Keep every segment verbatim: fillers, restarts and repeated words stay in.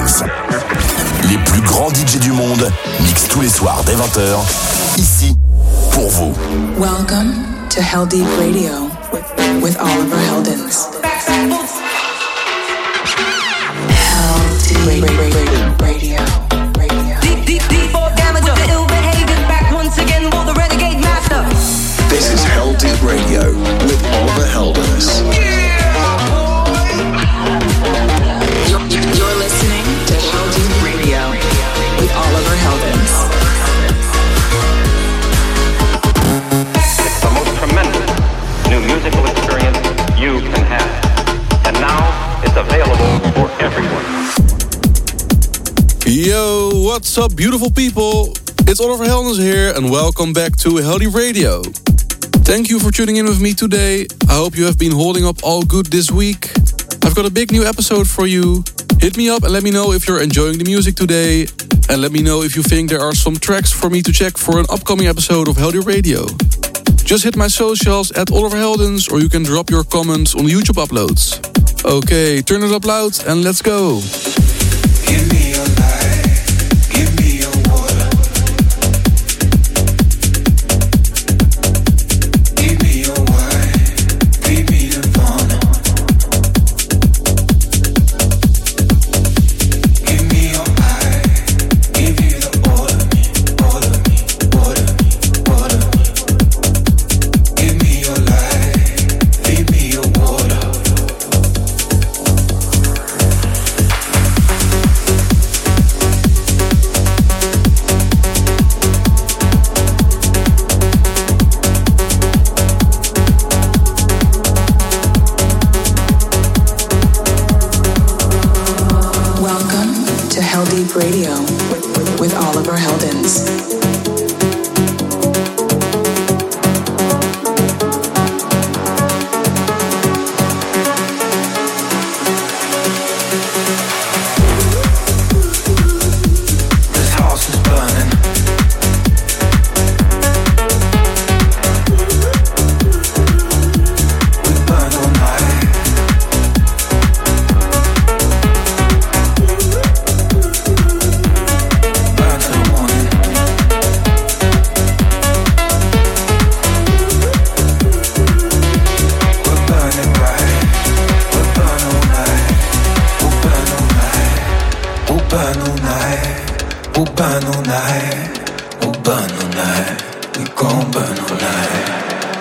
Holdings. Les plus grands D J du monde mixent tous les soirs dès vingt heures, ici, pour vous. Welcome to Hell Deep Radio with Oliver Heldens. Hell Deep Radio. Deep, deep, deep, or damage of the ill behavior. Back once again for the renegade master. This is Hell Deep Radio with Oliver Heldens. You're, you're listening to Hell Deep Radio with Oliver Heldens. It's the most tremendous new musical experience you can have. And now it's available for everyone. Yo, what's up, beautiful people? It's Oliver Heldens here, and welcome back to Hell Deep Radio. Thank you for tuning in with me today. I hope you have been holding up all good this week. I've got a big new episode for you. Hit me up and let me know if you're enjoying the music today. And let me know if you think there are some tracks for me to check for an upcoming episode of Hell Deep Radio. Just hit my socials at Oliver Heldens, or you can drop your comments on the YouTube uploads. Okay, turn it up loud and let's go. Give me your life, give me your water. Give me your wine, give me the fun. Give me your eye, give you the order me, order me, order me, order me. Give me your life, give me your water. Welcome to Hell Deep Radio with, with Oliver Heldens. This house is burning. We burn all night. Burn till the morning. We'll burn it bright. We'll burn all night. We'll burn all night. We'll burn all night. We'll burn all night. We'll burn all night. We gon' burn all night.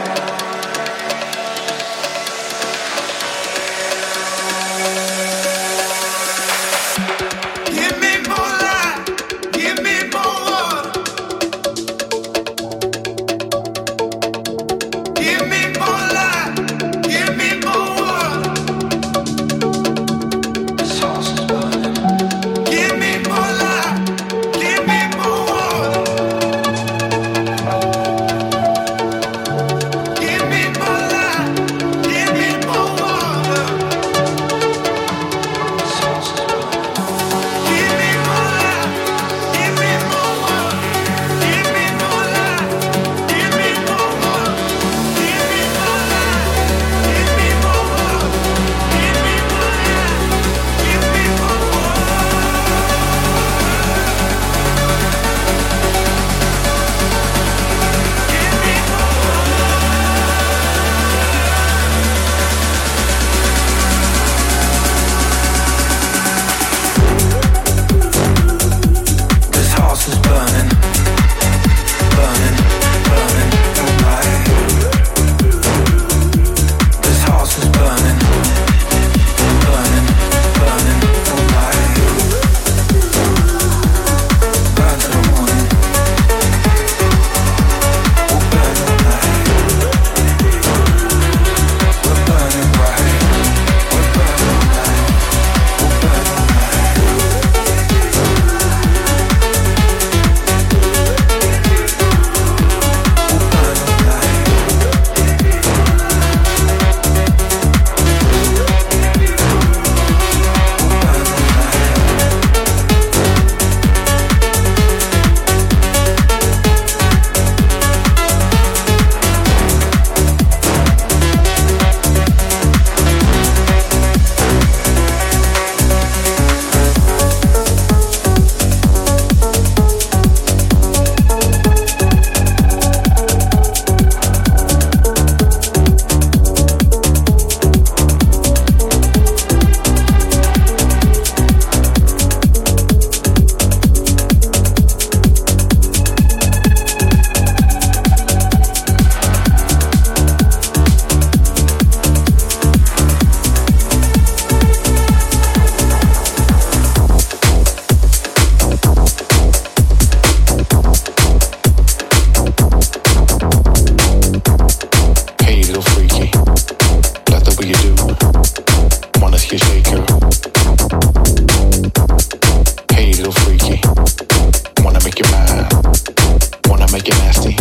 Give me more light. Give me more water. Give me more light. Give me more water. This house is burning. Give me more light. Give me more water.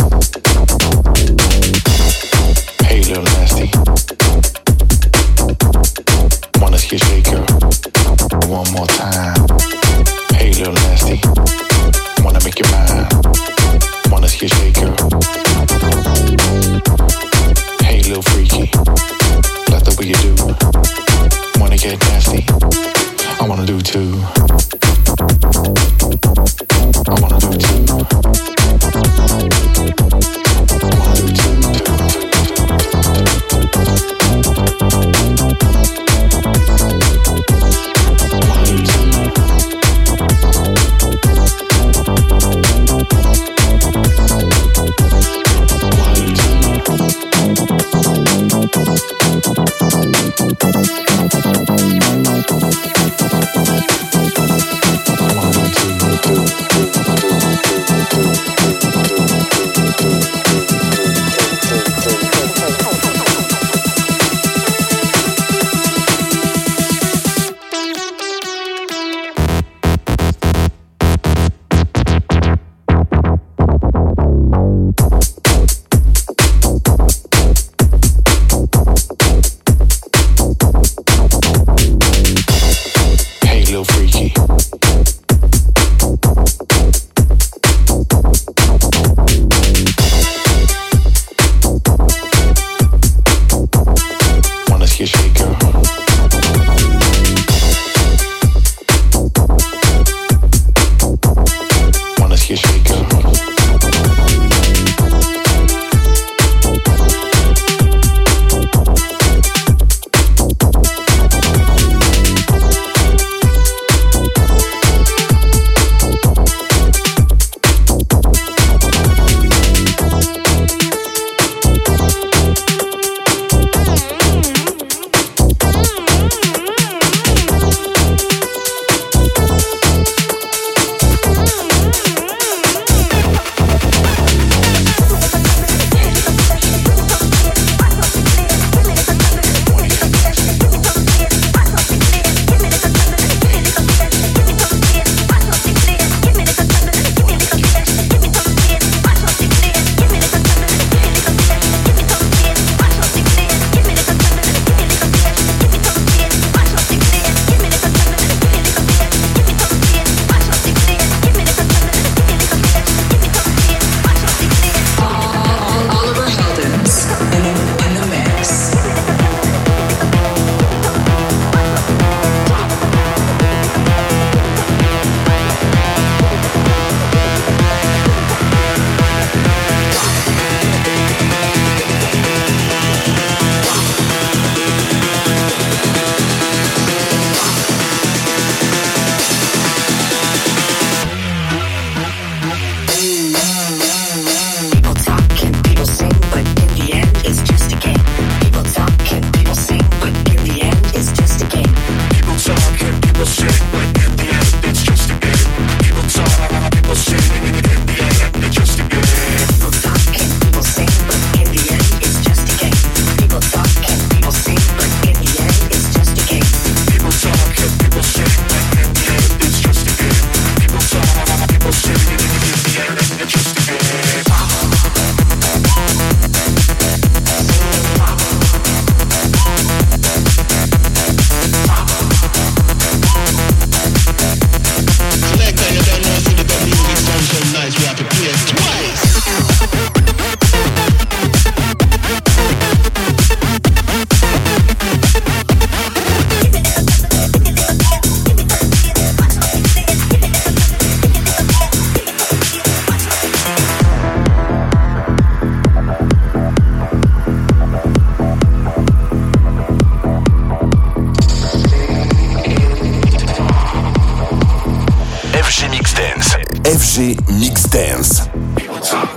F G Mix Dance. People talk,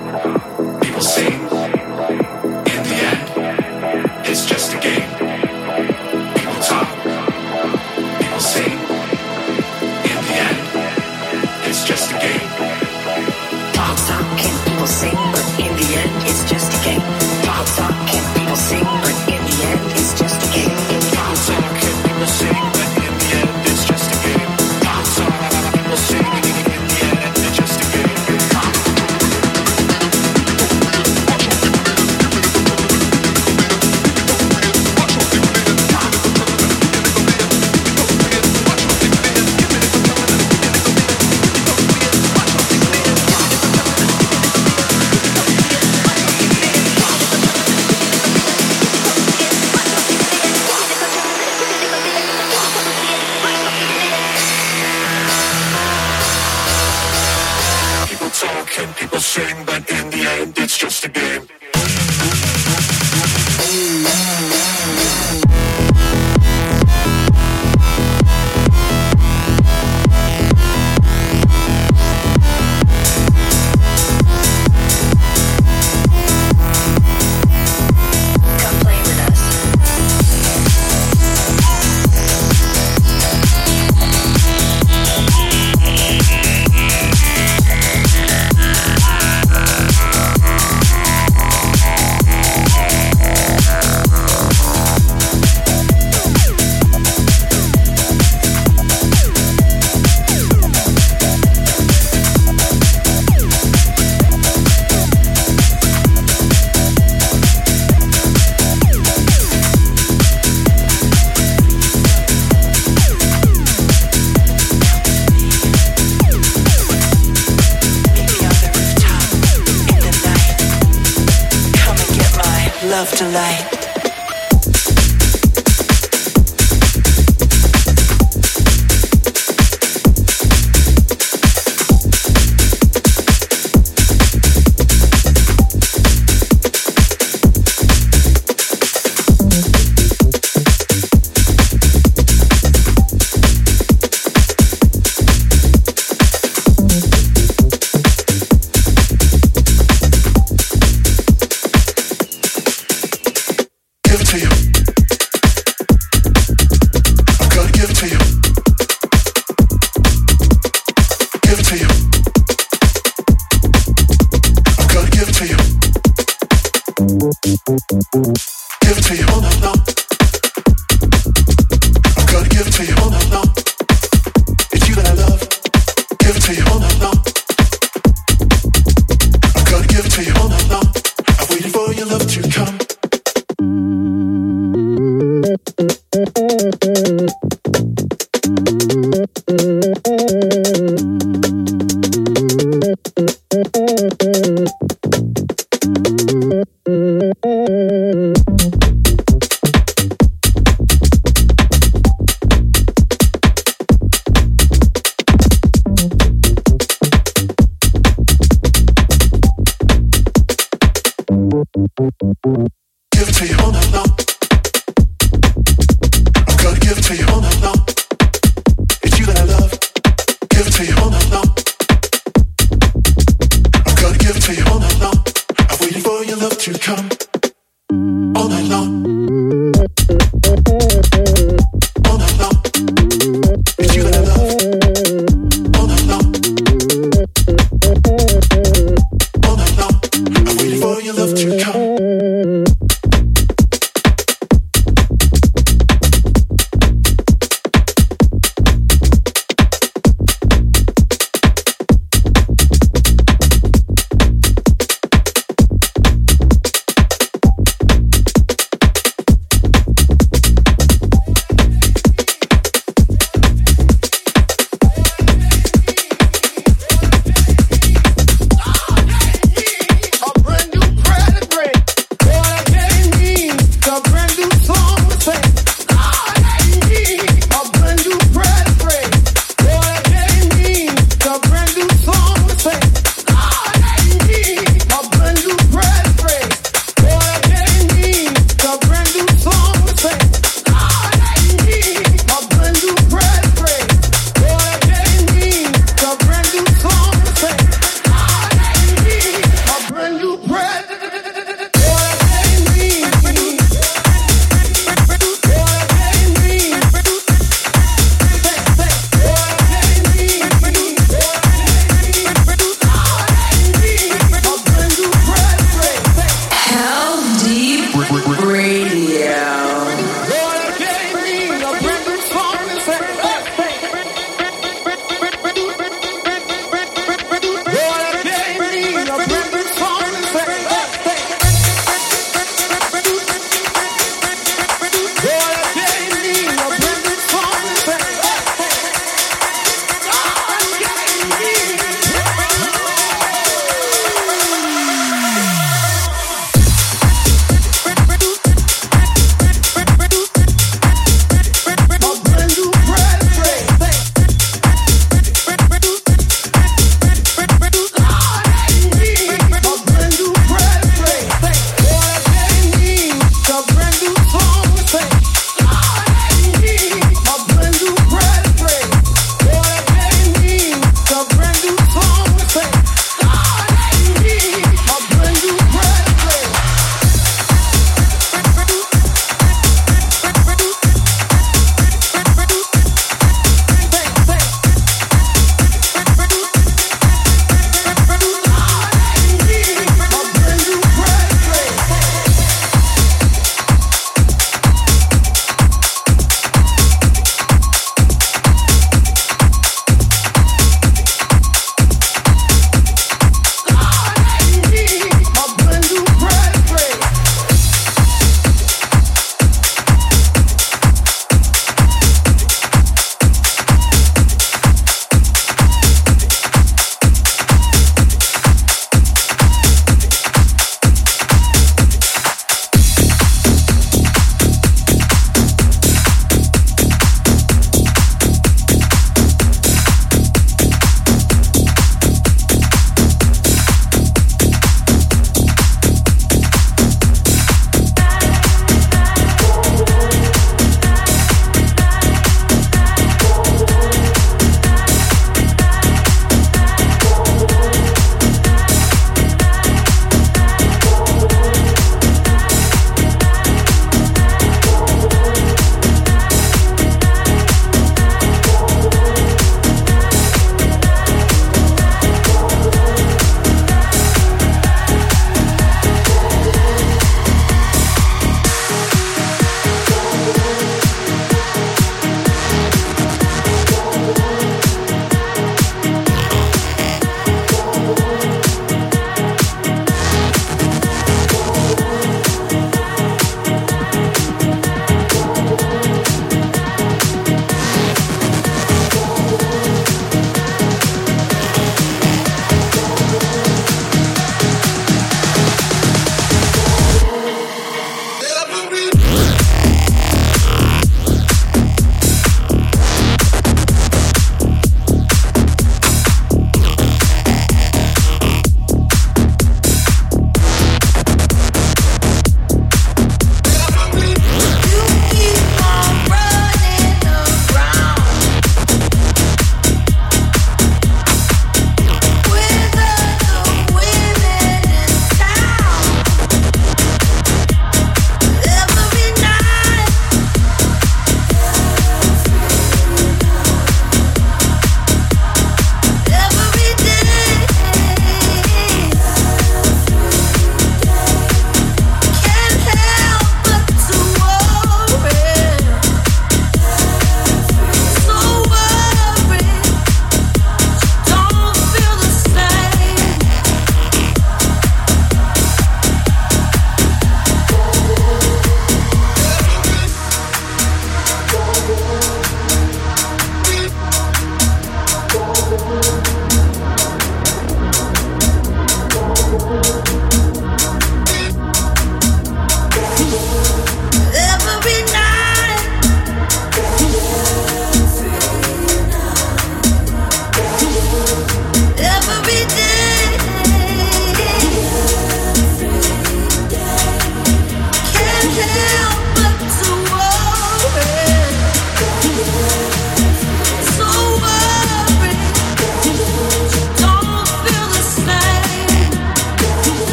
people sing. In the end, it's just a game. People talk, people sing. In the end, it's just a game. People talk and people sing, but in the end, it's just a game. People talk and people sing, but in the end, it's just a game. People talk and people sing, but in the end, it's just a game. People talk, people sing. In the end, it's just a game. love tonight.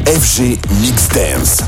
F G Mix Dance.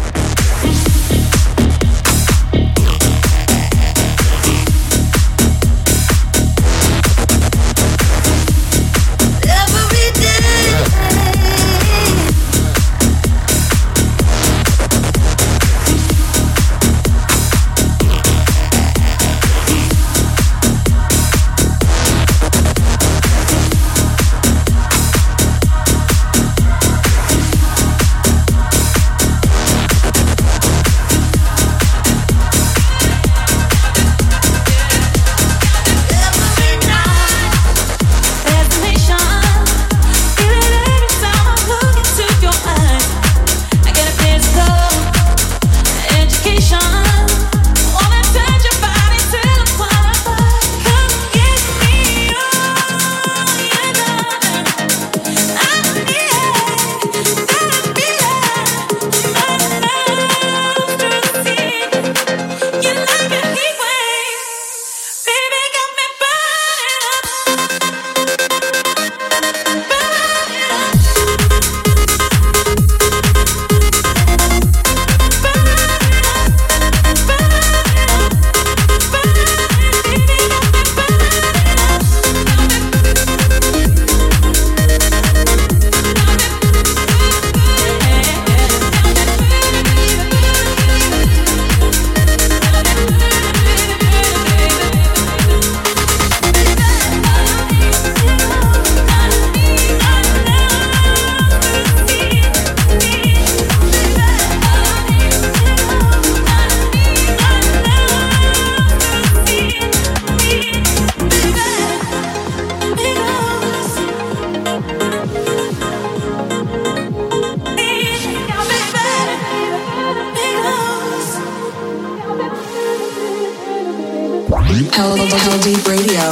Hell, Hell Deep Radio.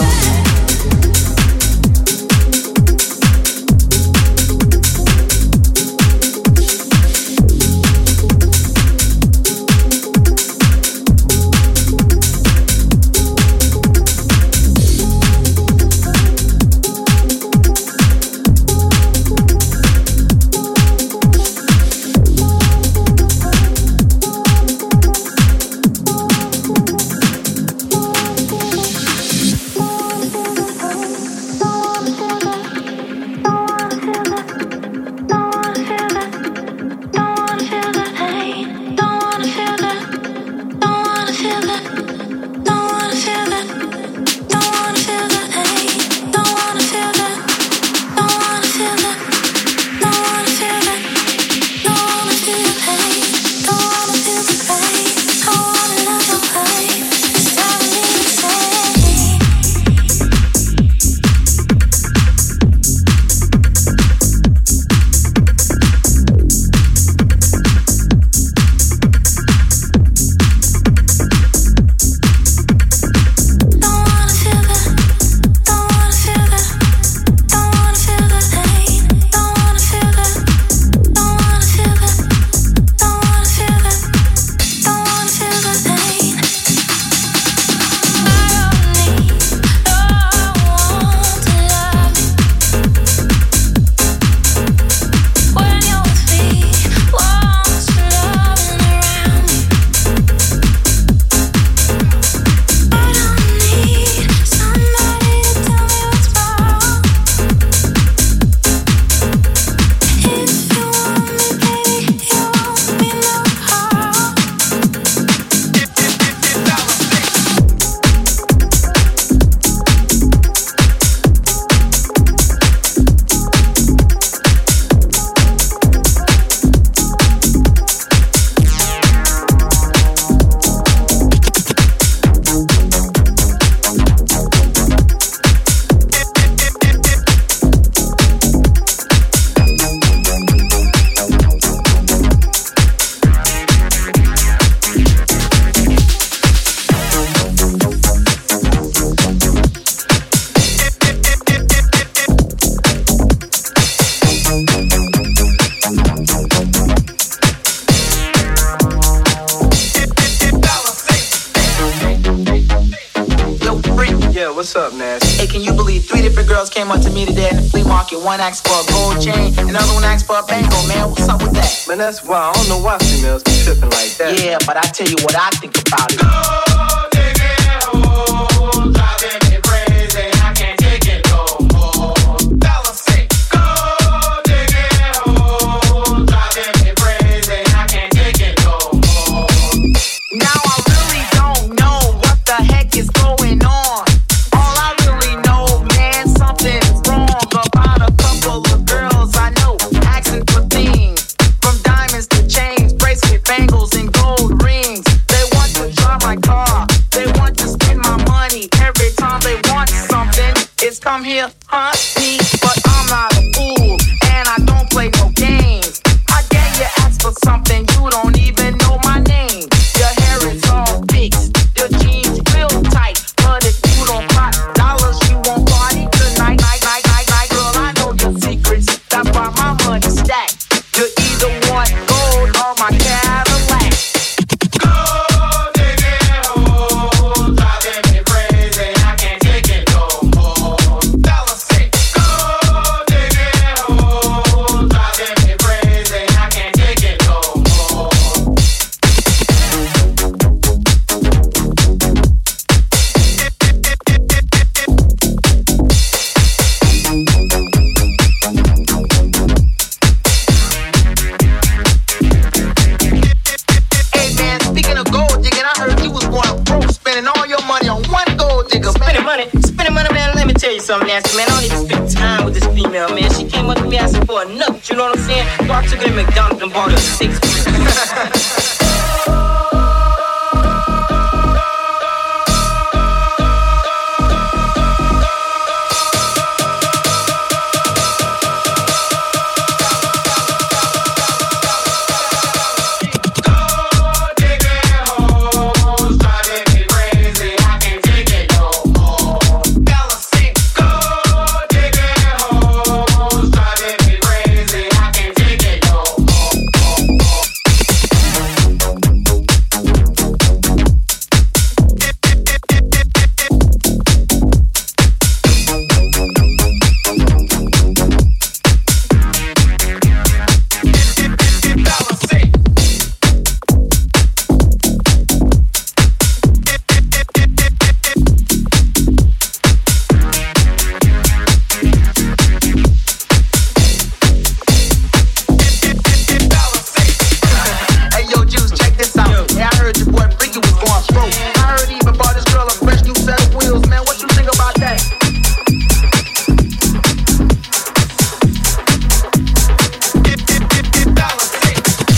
Yeah, what's up, Nasty? Hey, can you believe three different girls came up to me today in the flea market? One asked for a gold chain, another one asked for a bangle, man. What's up with that? Man, that's why I don't know why females be tripping like that. Yeah, but I tell you what I think about it. Gold digging hoes, driving me crazy. I can't take it no more. Fellas say, gold digging hoes, driving me crazy. I can't take it no more. Now I really don't know what the heck is going on. All I really know, man, something is wrong about a couple of girls I know asking for things, from diamonds to chains, bracelet, bangles, and gold rings. They want to drive my car, they want to spend my money. Every time they want something, it's come here, hunt me. But I'm not a fool, and I don't play no games. I dare you ask for something, you don't even know my name. Your hair is all fixed, your jeans real tight. But if you don't got dollars, you won't party tonight. Night, night, night, night, girl, I know your secrets. That's why my money stacked. You either want gold or my Cadillac. Gold digging hoes, driving me crazy. I can't take it no more. Fellas say, gold digging hoes, driving me crazy. I can't take it no more. Hey man, speaking of gold digging, I heard you was going broke, spending all your money on one gold digger. Spending money, spending money, man. Let me tell you something, Nasty, man. I don't even spend time with this female, man. She came up to me asking for a nut. You know what I'm saying? So I took her to McDonald's and bought her six. Gold digging hoes, driving me crazy. I can't take it no more. Fellas say, gold digging hoes, driving me crazy. I can't take it no more. Fellas say, Hey yo, Juice, check this out. Hey, I heard your boy Ricky was going broke. I heard he even bought this girl a fresh new set of wheels, man. What you think about that? fellas say,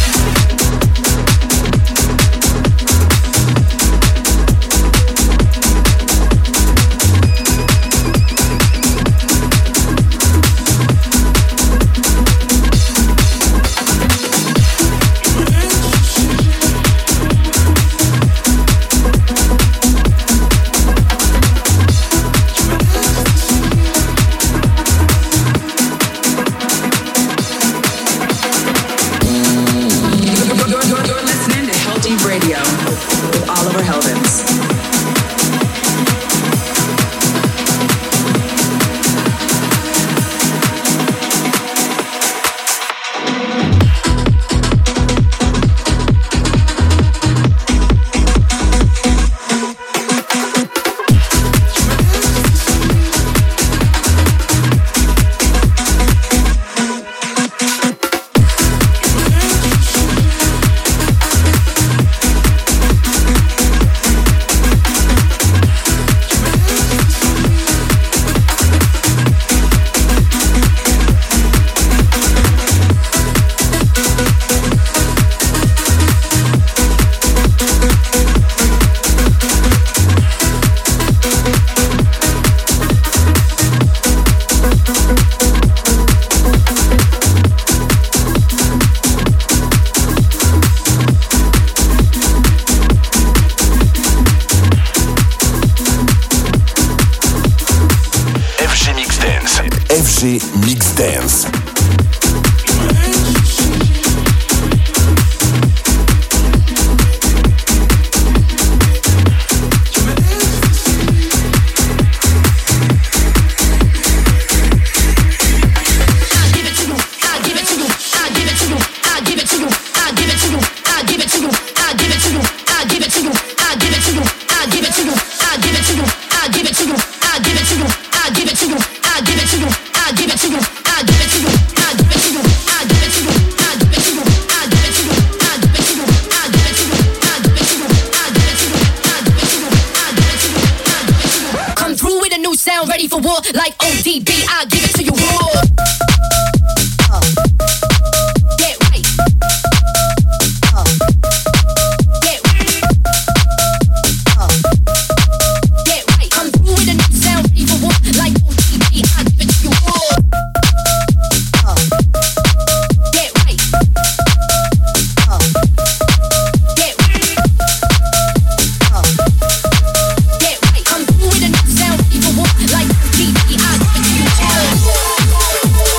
You're, you're, you're listening to Hell Deep Radio with Oliver Heldens. F G Mix Dance. I give it to you, I give it to you, I give it to you, I give it to you, I give it to you, I give it to you, I give it to you, I give it to you, I give it to you, I give it to you, I give it to you, I give it to you, I give it to you, I give it to you, I give it to you, I give it to you, I give it to you. Come through with a new sound, ready for war like O D B. I give it to you raw. Get right. Get right. Get right. Come through with a new sound, ready for war like O D B. I give it to you raw. Get right. Get right. Get right. Come through with a new sound, ready for war like O D B. I give it to you raw.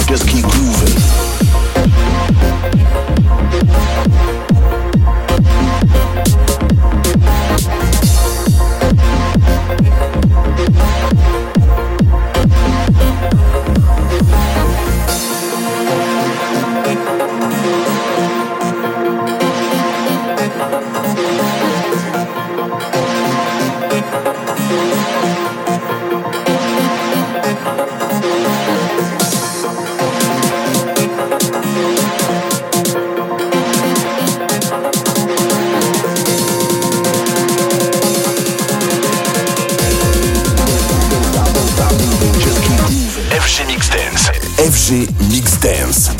just keep grooving. F G Mix Dance.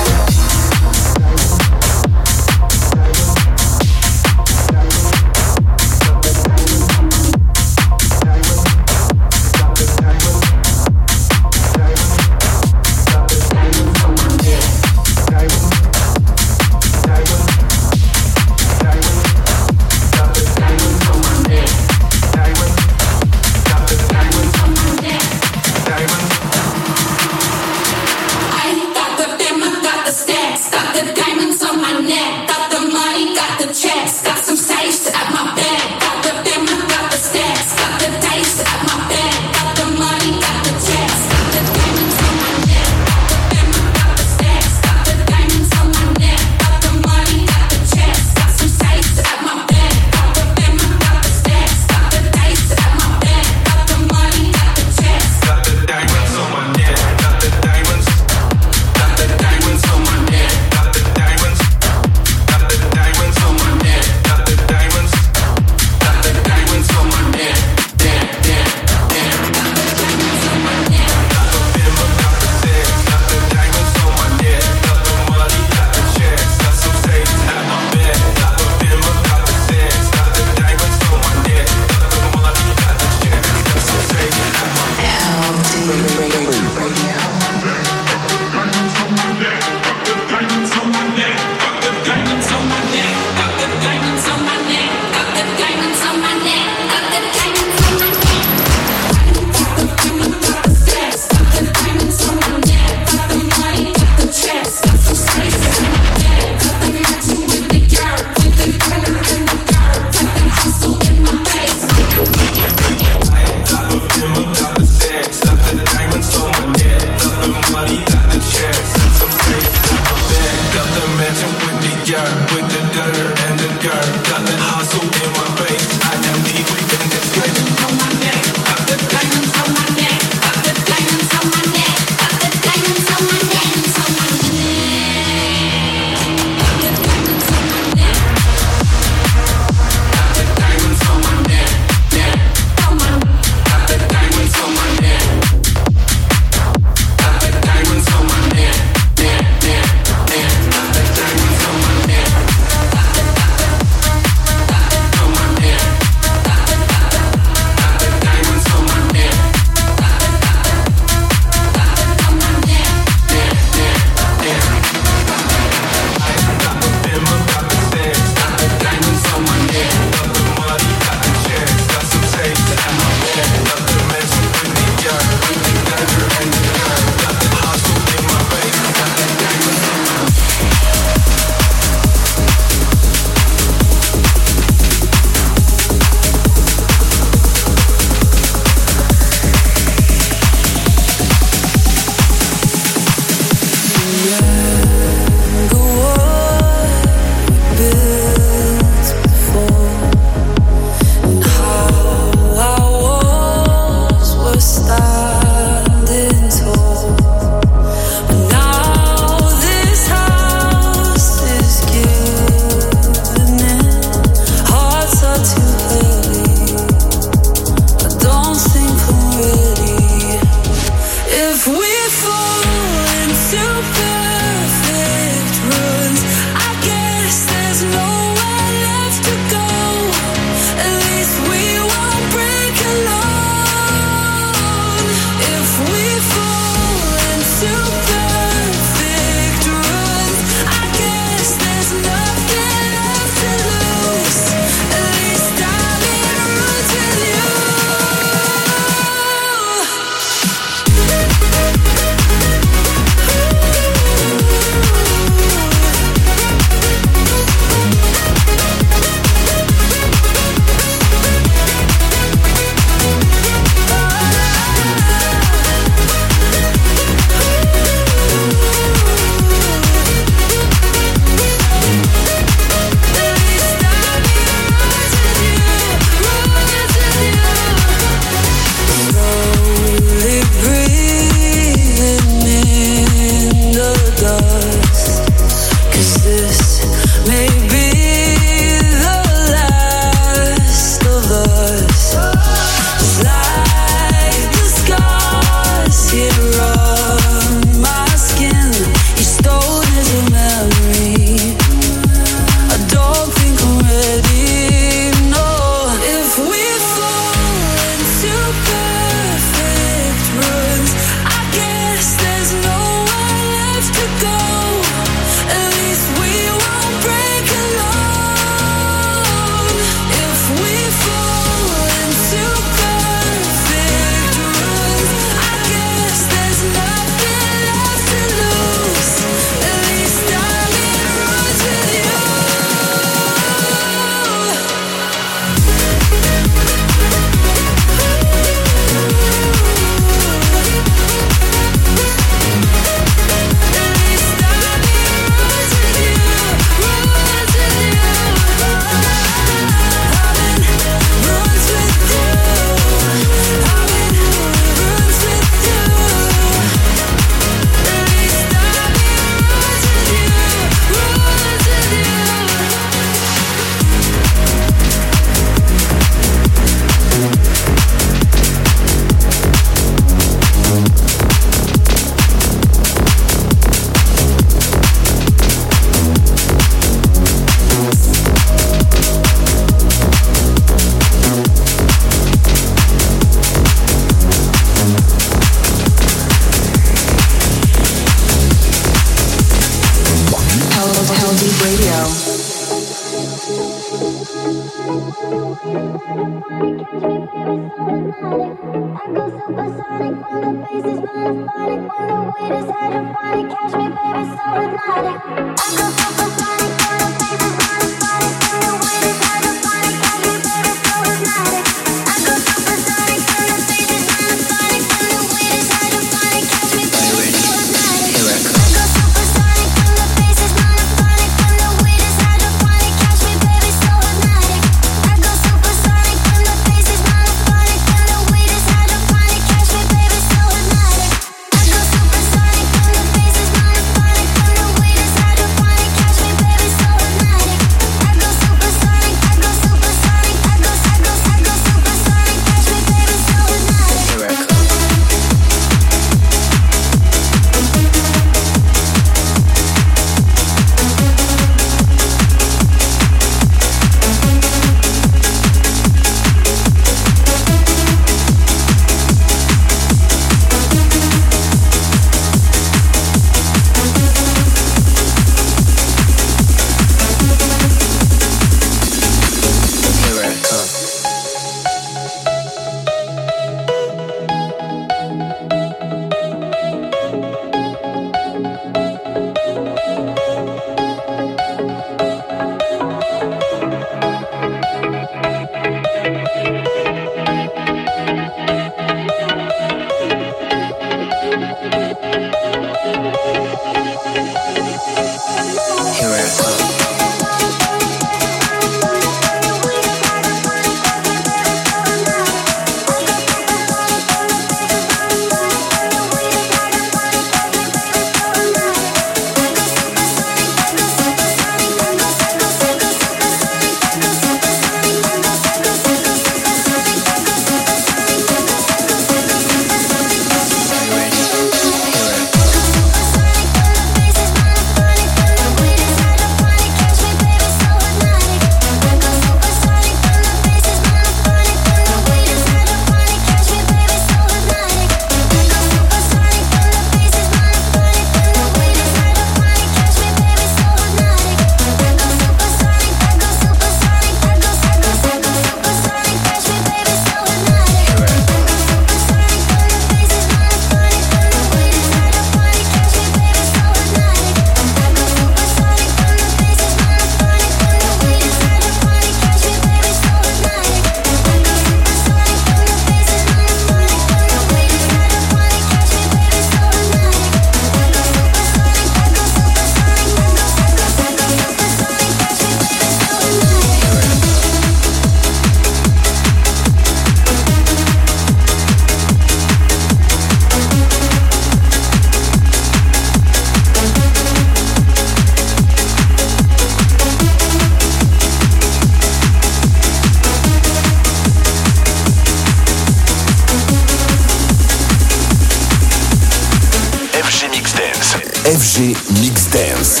F G Mix Dance.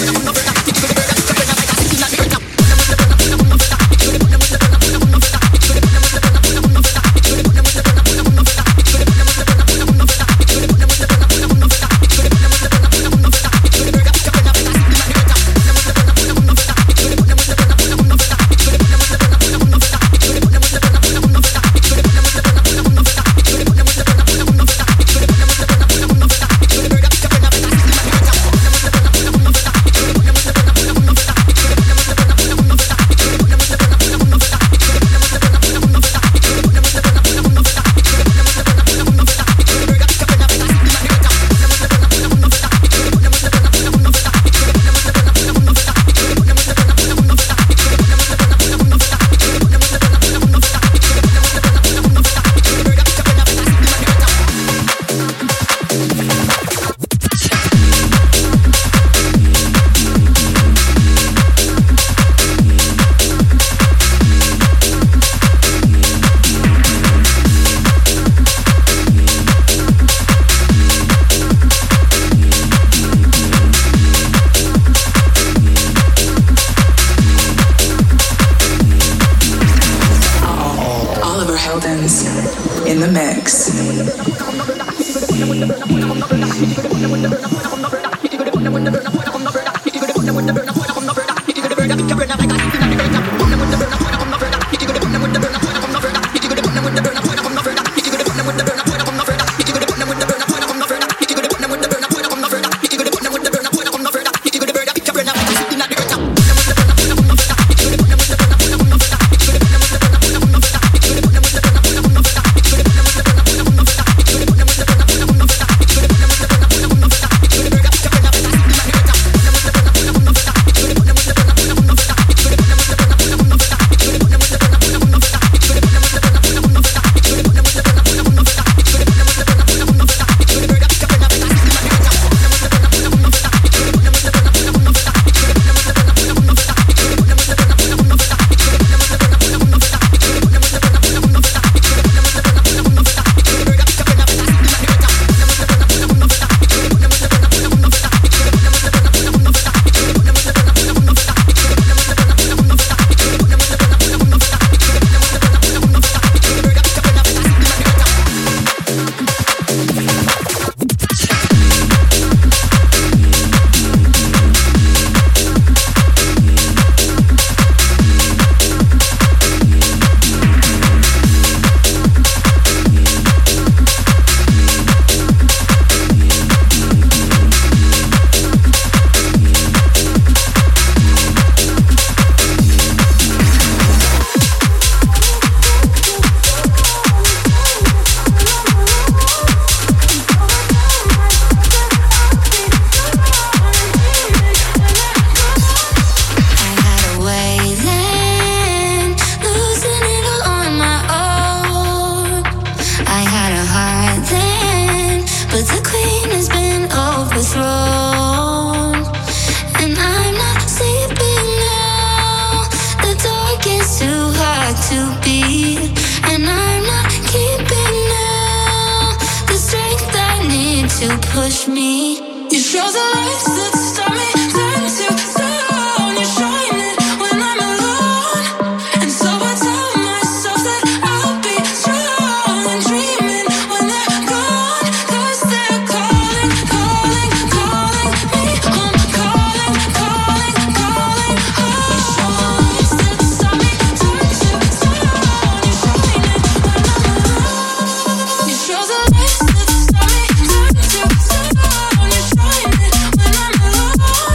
We'll be right back. push me. You show the lights that stop me, turn to stone. You shine it when I'm alone, and so I tell myself that I'll be strong and dreaming when they're gone, 'cause they're calling, calling, calling me. I'm calling, calling, calling home. You show the lights that stop me, turn to stone. You shine it when I'm alone. You show the lights that stop me, turn to stone. You shine it when I'm alone.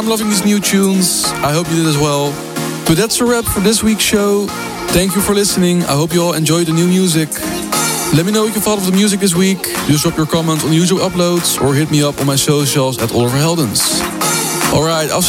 loving these new tunes. I hope you did as well. But that's a wrap for this week's show. Thank you for listening. I hope you all enjoyed the new music. Let me know what you thought of the music this week. Just drop your comments on YouTube uploads or hit me up on my socials at Oliver Heldens. Alright, I'll